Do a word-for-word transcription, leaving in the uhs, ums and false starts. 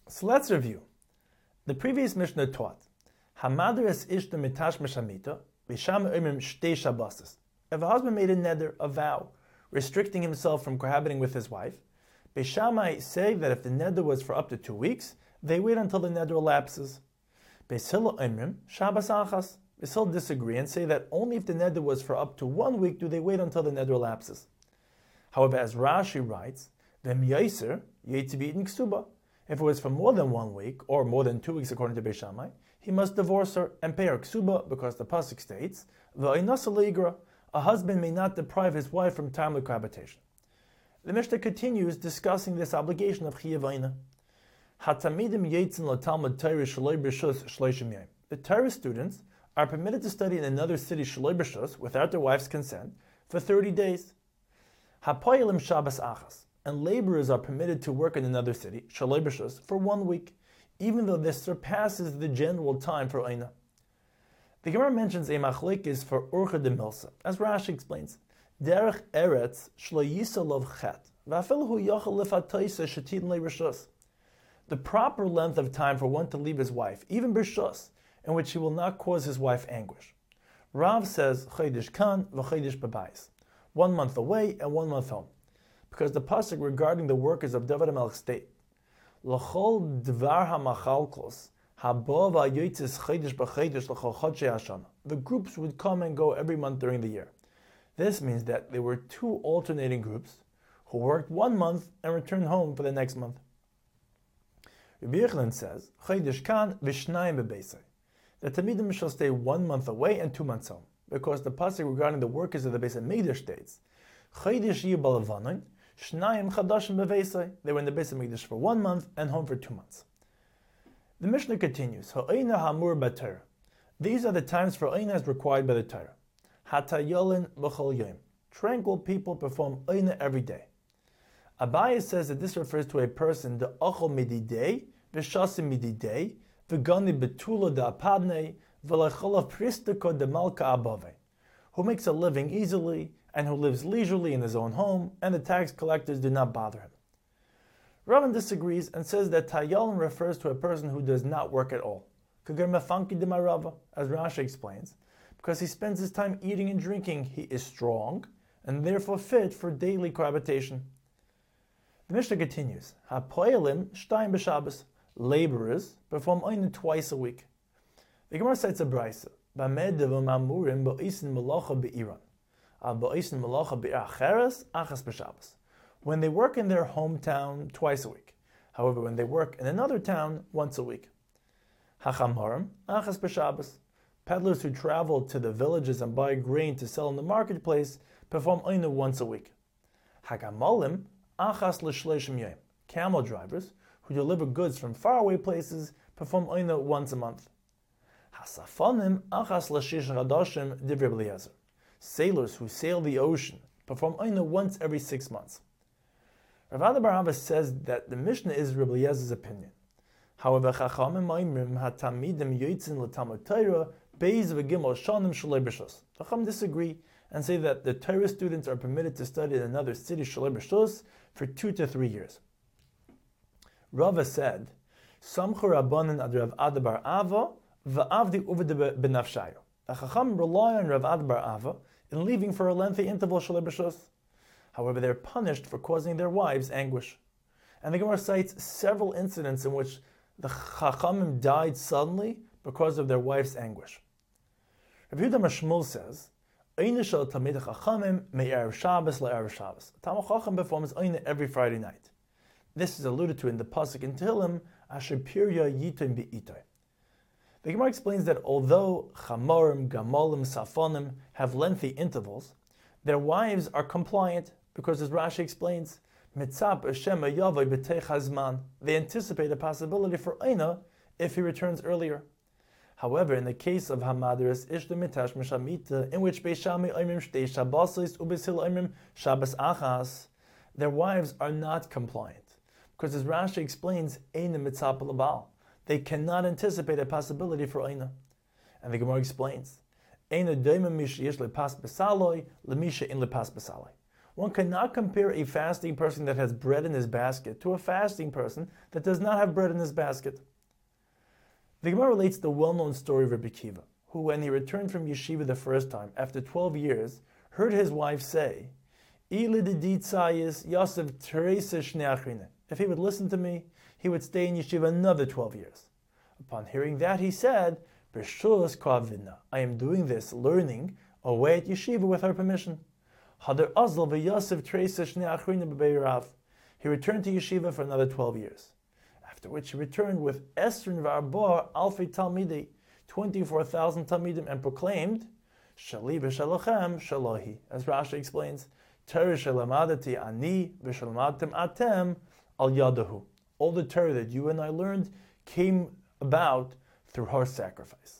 So let's review. The previous Mishnah taught, Hamadres ishta mitash meshamita, v'sham oimrim shtei shabbasis. If a husband made a neder, a vow, restricting himself from cohabiting with his wife, Beis Shammai say that if the neder was for up to two weeks, they wait until the neder elapses. Beis Hillel oimrim shabbos achas. Beis Hillel disagree and say that only if the neder was for up to one week do they wait until the neder elapses. However, as Rashi writes, V'em yaiser yetzi b'iten ksuba. If it was for more than one week, or more than two weeks according to Beis Shammai, he must divorce her and pay her ksuba, because the pasuk states, V'oinasa leigra, a husband may not deprive his wife from timely cohabitation. The Mishnah continues discussing this obligation of chiyuv eina. Hatamidim yetzin latalmud Torah shaloi b'rishus shloishim yom. The Torah students are permitted to study in another city shaloi b'rishus without their wife's consent for thirty days. Hapoyelim shabbos achas. And laborers are permitted to work in another city, shaloi b'rishus, for one week, even though this surpasses the general time for eina. The Gemara mentions a machlekes for urcha de milsa, as Rashi explains. Derech eretz shlo yisalov chet, v'afilu yachal lefatoisa shetin le'rishus. The proper length of time for one to leave his wife, even b'rishus, in which he will not cause his wife anguish. Rav says chodesh kan v'chodesh b'bayis, one month away and one month home, because the pasuk regarding the workers of David HaMelech state, l'chol dvar hamachalkos. The groups would come and go every month during the year. This means that there were two alternating groups who worked one month and returned home for the next month. Rabbi Yochanan says, that Tamidim shall stay one month away and two months home, because the pasuk regarding the workers of the Beis Hamikdash states, they were in the Beis Hamikdash for one month and home for two months. The Mishnah continues, Ha'ina hamur b'Torah. These are the times for Eina as required by the Torah. Hatayolin b'chol yom. Tranquil people perform Eina every day. Abaye says that this refers to a person, the ochol mididei, v'shasim mididei, v'gani betula da'apadnei, v'lecholav pristiko de malka above, who makes a living easily, and who lives leisurely in his own home, and the tax collectors do not bother him. Ravan disagrees and says that Tayalim refers to a person who does not work at all, as Rashi explains, because he spends his time eating and drinking, he is strong, and therefore fit for daily cohabitation. The Mishnah continues, HaPoyelim shtayim b'Shabbos. Laborers perform Eina twice a week. The Gemara cites a brisa, B'med devam amurim ba'isen melacha be'iran, al ba'isen melacha be'acheres achas b'Shabbos. When they work in their hometown twice a week. However, when they work in another town once a week. Hachamarim, achas b'Shabbos. Peddlers who travel to the villages and buy grain to sell in the marketplace perform Eina once a week. Hagamolim, achas l'shleishim yom. Camel drivers who deliver goods from faraway places perform Eina once a month. Hasafonim, achas l'shish chadashim divrei Eliezer. Sailors who sail the ocean perform Eina once every six months. Rav Ada bar Ahava says that the Mishnah is Rabbi Eliezer's opinion. However, Chachamim Ma'imrim Hatamidim Yotzin L'Talmud Torah Beis V'Gimel Shanim Shalei B'Rishus. Chacham disagree and say that the Torah students are permitted to study in another city Shalei B'Rishus for two to three years. Rava said, Samchu Rabbanan ad Rav Ada bar Ahava v'Avdi Uved b'Nafshayo. The Chacham rely on Rav Ada bar Ahava in leaving for a lengthy interval Shalei B'Rishus. However, they are punished for causing their wives anguish. And the Gemara cites several incidents in which the Chachamim died suddenly because of their wife's anguish. Rav Yehuda Mashmul says, Eina shel Talmidei Chachamim me'erev Shabbos le'erev Shabbos. Talmid Chacham performs Eina every Friday night. This is alluded to in the pasuk in Tehillim, Asher pirya yitim be'itay. The Gemara explains that although Chamorim, Gamolim, Safonim have lengthy intervals, their wives are compliant, because as Rashi explains, Mitzap Hashem Yavai b'teich hazman. They anticipate a possibility for Eina if he returns earlier. However, in the case of Hamadres Ishta Mitash Mishamita, in which Beis Shammai Oimrim Shtei Shabbosos uBeis Hillel Oimrim Shabbos Achas, their wives are not compliant, because as Rashi explains, Eina Mitzap Labal. They cannot anticipate a possibility for Eina. And the Gemara explains, Eina Doima Mish Yesh Lepas Besaloi Lemisha In Lepas Besaloi. One cannot compare a fasting person that has bread in his basket to a fasting person that does not have bread in his basket. The Gemara relates the well-known story of Rabbi Kiva, who, when he returned from yeshiva the first time, after twelve years, heard his wife say, if he would listen to me, he would stay in yeshiva another twelve years. Upon hearing that, he said, I am doing this, learning, away at yeshiva with her permission. He returned to yeshiva for another twelve years, after which he returned with Esrin v'arba alfi talmidei, twenty-four thousand talmidim, and proclaimed, Shali v'shalochem shalohi. As Rashi explains, Torah shelamadati ani v'shalamadtem atem al yadahu. All the Torah that you and I learned came about through her sacrifice.